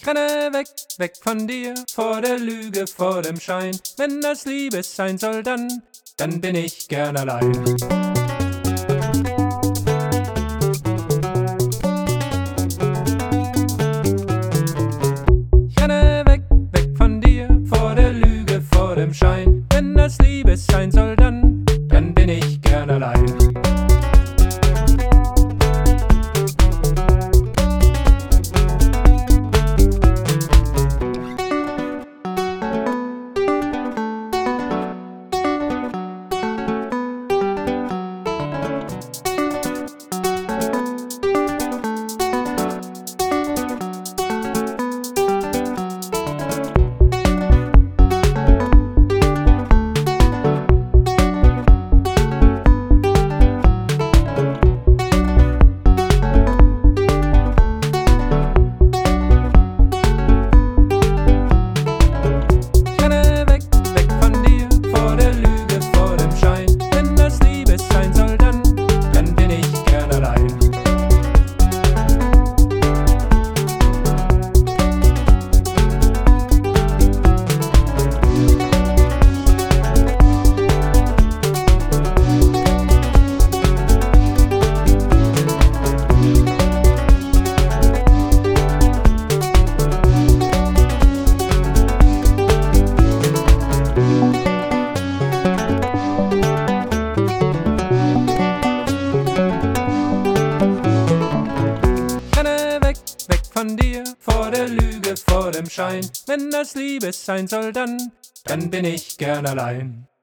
Ich renne weg, weg von dir, vor der Lüge, vor dem Schein. Wenn das Liebe sein soll, dann bin ich gern allein. Ich renne weg, weg von dir, vor der Lüge, vor dem Schein. Wenn das Liebe sein soll, dann bin ich gern allein. Von dir, vor der Lüge, vor dem Schein. Wenn das Liebe sein soll, dann bin ich gern allein.